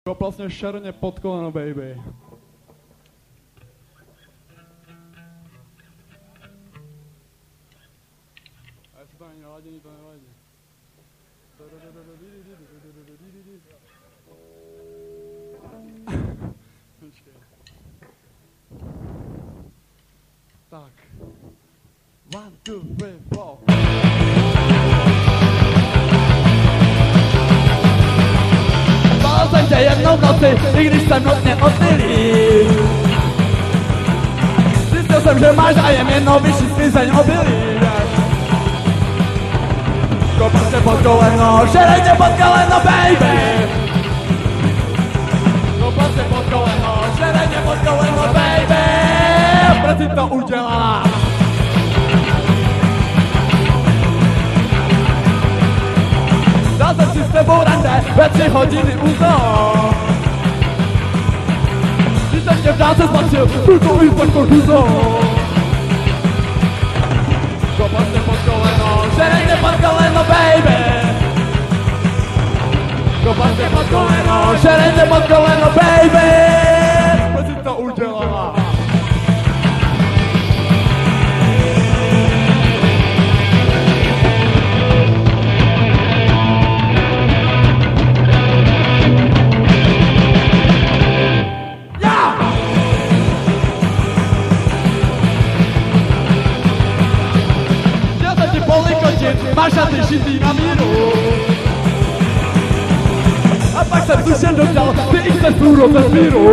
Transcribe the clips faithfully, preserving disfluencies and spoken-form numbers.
Koplasně šerně pod koleno, baby. A jestli to není naladěný, to nevadí. Počkej. Tak. One, two, three, four. Bál jsem tě jednou v noci, i když jsem notně odmilý. Zjistil jsem, že máš zájem jednou vyšší sklizeň obilí. Kopal se pod koleno, šerej tě pod koleno, baby. Kopal se pod koleno, šerej tě pod koleno, baby. Proč jsi to udělala? Dal jsem si s tebou rande ve tři hodiny úzol. Když jsem tě v dáce zmatřil, byl to inspektor Huzol. Kopal se pod koleno, šerej tě pod koleno, baby. Kopal se pod koleno, šerej tě pod koleno, baby. Proč jsi to udělala? Máš na ty šitý na míru. A pak jsem tušen dostal ty X S průro ze smíru.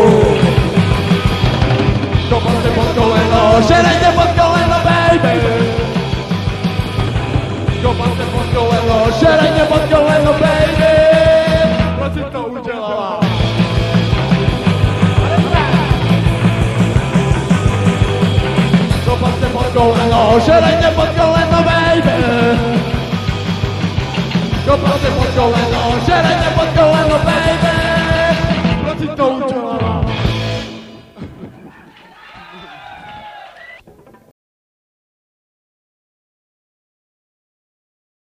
Kopal se pod koleno, šerej tě pod koleno, baby. Kopal se pod koleno, šerej tě pod koleno, baby. Proč jsi to udělala? Kopal se pod koleno, šerej tě pod koleno, baby. Kopal se pod koleno, šerej tě pod koleno, baby. Proč jsi to udělala?